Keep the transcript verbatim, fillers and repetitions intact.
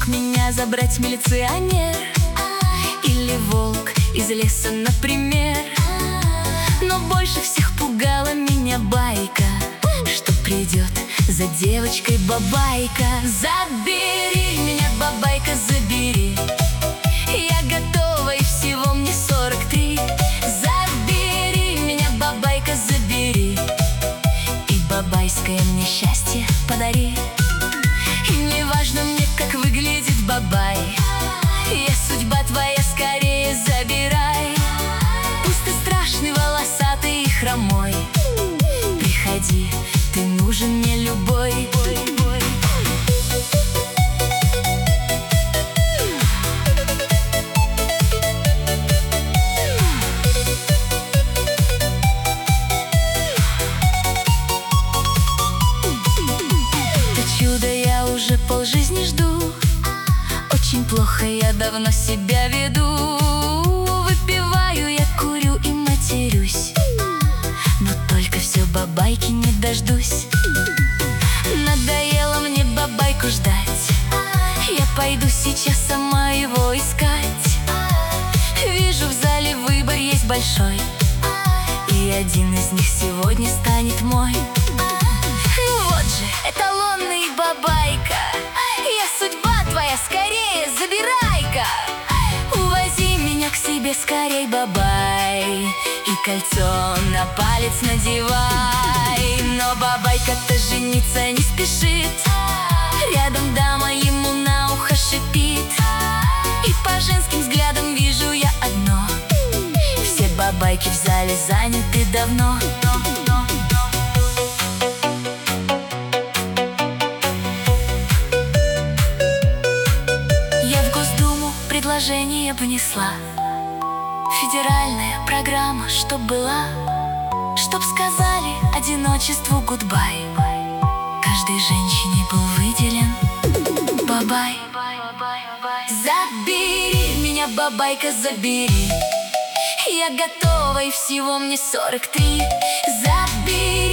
меня забрать милиционер или волк из леса, например. Но больше всех пугала меня байка, что придет за девочкой бабайка. Забери меня, бабайка, забери, я готова, и всего мне сорок три. Забери меня, бабайка, забери, и бабайское мне счастье подари. И не важно мне, как выглядит бабай, я судьба твоя, скорее забирай. Пусть ты страшный, волосатый и хромой, приходи, ты нужен мне любой. Уже полжизни жду, очень плохо я давно себя веду. Выпиваю, я курю и матерюсь, но только все бабайки не дождусь. Надоело мне бабайку ждать, я пойду сейчас сама его искать. Вижу, в зале выбор есть большой, и один из них сегодня станет мой. Ну вот же, эталонный бабайка, я судьба твоя, скорее забирай-ка. Увози меня к себе скорей, бабай, и кольцо на палец надевай. Но бабайка-то жениться не спешит, рядом дама ему на ухо шипит, и по женским взглядам вижу я одно: все бабайки в зале заняты давно. Предложение внесла, федеральная программа, чтоб была, чтоб сказали одиночеству гудбай. Каждой женщине был выделен бабай. Забери меня, бабайка, забери, я готова, и всего мне сорок три. Забери